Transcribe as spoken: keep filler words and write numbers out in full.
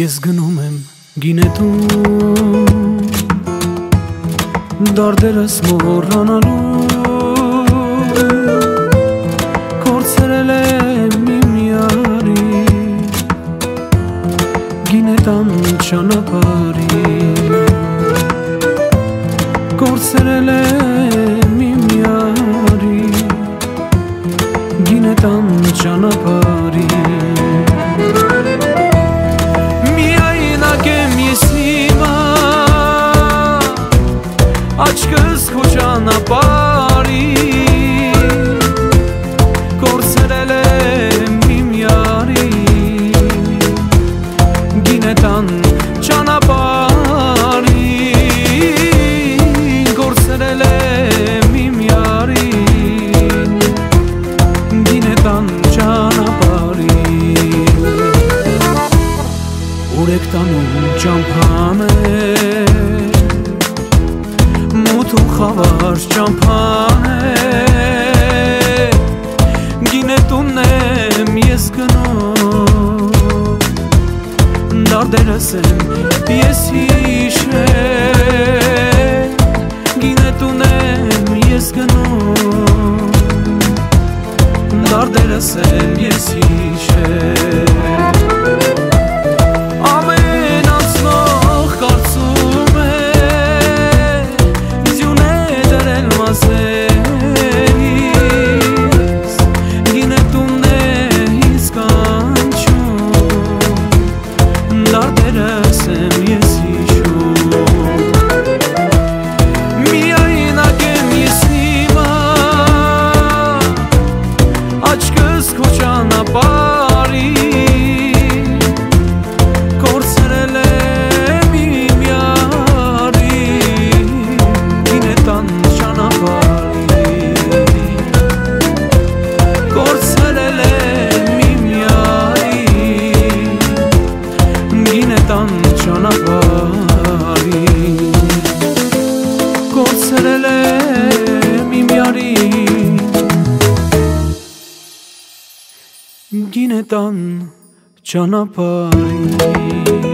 Ես գնում եմ գինետուն դարդերս մոռանալու կորցրել եմ իմ յարի գինետան ճանապարհի կորցրել եմ իմ յարի գինետան ճանապարհի Աչքս քո ճանապարհի կորցրել եմ իմ յարի գինետան ճանապարհի կորցրել եմ իմ յարի գինետան ճանապարհի ուր եք տանում ճամփան է Մութ ու խավար ճամփան է Գինետուն եմ ես գնում Դարդերս եմ ես հիշել Գինետուն եմ ես գնում Դարդերս եմ ես հիշել Կորցրել եմ իմ յարի գինետան ճանապարհի